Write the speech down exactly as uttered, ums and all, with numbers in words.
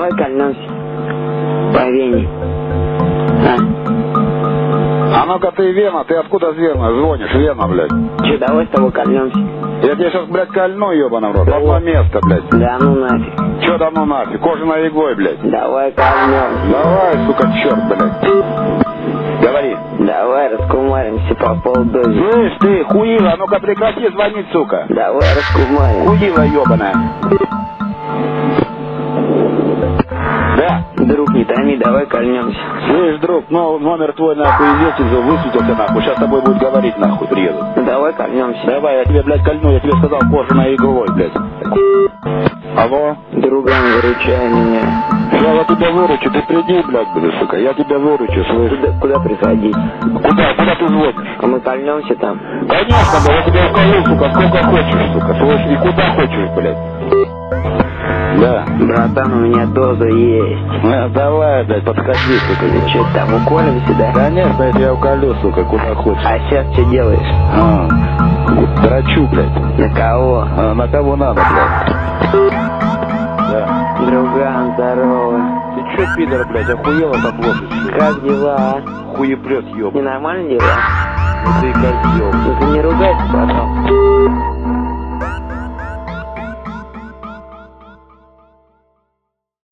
Давай кольнемся. По Вене. А? А ну-ка ты, Вена, ты откуда с Вены звонишь, Вена, блядь? Че, давай с тобой кольнемся. Я тебе сейчас, блядь, кольну, ебаный в рот. Да Одно место, блядь. Да ну нафиг. Че да ну нафиг? Кожаной иглой, блядь. Давай кольнемся. Давай, сука, черт, блядь. Говори. Давай раскумаримся по полдозе. Слышь, ты, хуила, ну-ка прекрати звонить, сука. Давай раскумаримся. Хуила ебаная. Да. Друг, не томи, давай кольнемся. Слышь, друг, ну номер твой нахуй известен, высветился нахуй. Сейчас с тобой будет говорить нахуй, приеду. Давай кольнемся. Давай, я тебе, блядь, кольну, я тебе сказал кожаной иглой, блядь. Алло? Друган, выручай меня. Я, я тебя выручу, ты приди, блядь, блядь, сука, я тебя выручу, слышь. Куда, куда приходить? Куда, куда ты звонишь? А мы кольнемся там? Конечно, да, я тебя уколю, сука, сколько хочешь, сука, слышь, и куда хочешь, блядь. Да. Братан, у меня доза есть. А, давай, блядь, подходи, сука. Ты что, там уколемся, да? Конечно, я тебя уколю, сука, куда хочешь. А сейчас что делаешь? А, драчу, блядь. На кого? А, на кого надо, блядь? Да. Друган, здорово. Ты чё, пидор, блядь, охуела так лошадь? Как дела? Хуеплет, ёб. Не нормально дела? Ну ты и козёл. Ну ты не ругайся, брат.